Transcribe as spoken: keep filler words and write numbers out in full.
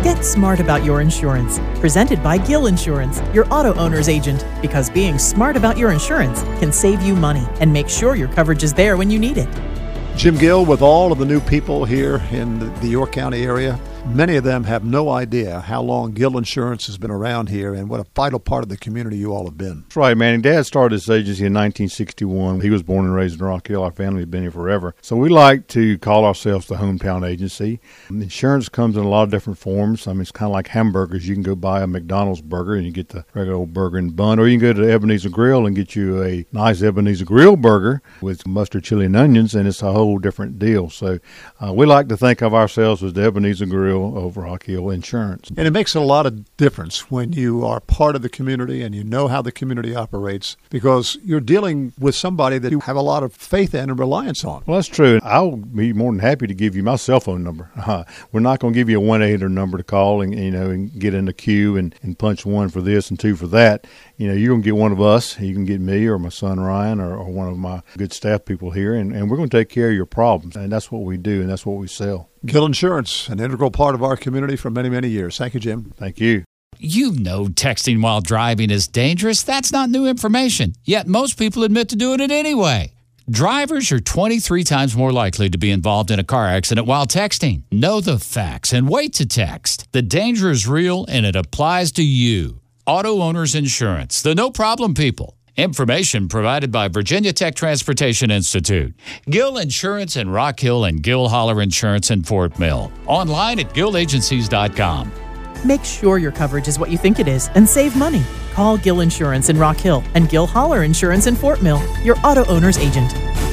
Get smart about your insurance. Presented by Gill Insurance, your auto owner's agent. Because being smart about your insurance can save you money and make sure your coverage is there when you need it. Jim Gill with all of the new people here in the York County area. Many of them have no idea how long Gill Insurance has been around here and what a vital part of the community you all have been. That's right, Manny. Dad started this agency in nineteen sixty-one. He was born and raised in Rock Hill. Our family has been here forever. So we like to call ourselves the hometown agency. Insurance comes in a lot of different forms. I mean, it's kind of like hamburgers. You can go buy a McDonald's burger and you get the regular old burger and bun, or you can go to Ebenezer Grill and get you a nice Ebenezer Grill burger with mustard, chili, and onions, and it's a whole different deal. So uh, we like to think of ourselves as the Ebenezer Grill of Rock Hill Insurance. And it makes a lot of difference when you are part of the community and you know how the community operates, because you're dealing with somebody that you have a lot of faith in and reliance on. Well, that's true. I'll be more than happy to give you my cell phone number. Uh, we're not going to give you a one eight hundred number to call and, you know, and get in the queue and, and punch one for this and two for that. You know, you're going to get one of us. You can get me or my son Ryan or, or one of my good staff people here, and, and we're going to take care of your problems. And that's what we do, and that's what we sell. Gill Insurance, an integral part of our community for many, many years. Thank you, Jim. Thank you. You know texting while driving is dangerous. That's not new information. Yet most people admit to doing it anyway. Drivers are twenty-three times more likely to be involved in a car accident while texting. Know the facts and wait to text. The danger is real and it applies to you. Auto Owners Insurance, the no-problem people. Information provided by Virginia Tech Transportation Institute. Gill Insurance in Rock Hill and Gill Holler Insurance in Fort Mill. Online at gill agencies dot com. Make sure your coverage is what you think it is and save money. Call Gill Insurance in Rock Hill and Gill Holler Insurance in Fort Mill, your auto owner's agent.